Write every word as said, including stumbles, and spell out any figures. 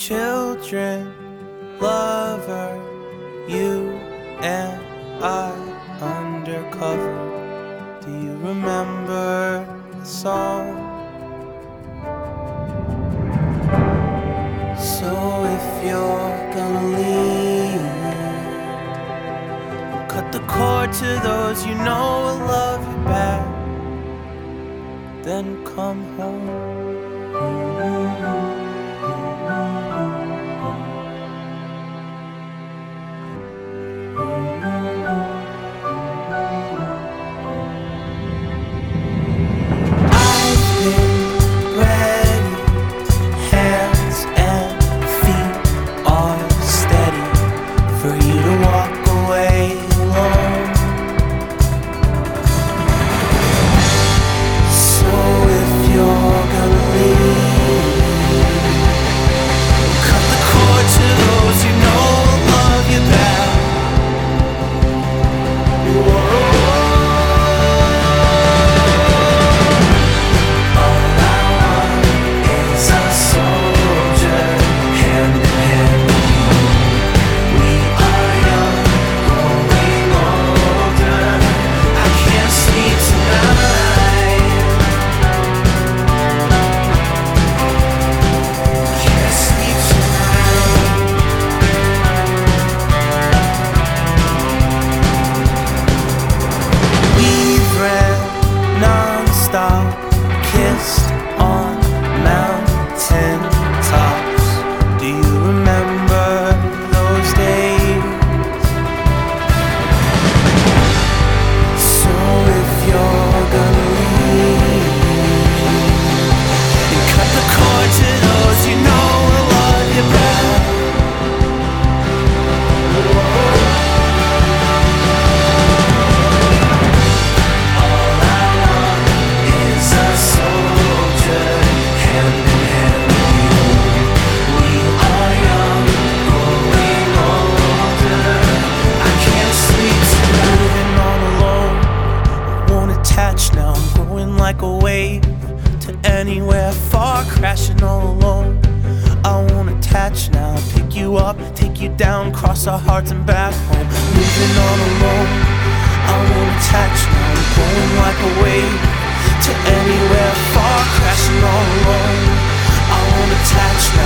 children, lover, you and I undercover. Do you remember the song? So if you're gonna leave, cut the cord to those you know will love you back, then come home. Kissed on mountain tops. Do you remember those days? So if you're gonna leave, you cut the cord to those you know will love you back. Now I'm going like a wave to anywhere far, crashing all alone. I won't attach now, pick you up, take you down, cross our hearts and back home. Moving on alone, I won't attach now. I'm going like a wave to anywhere far, crashing all alone. I won't attach now.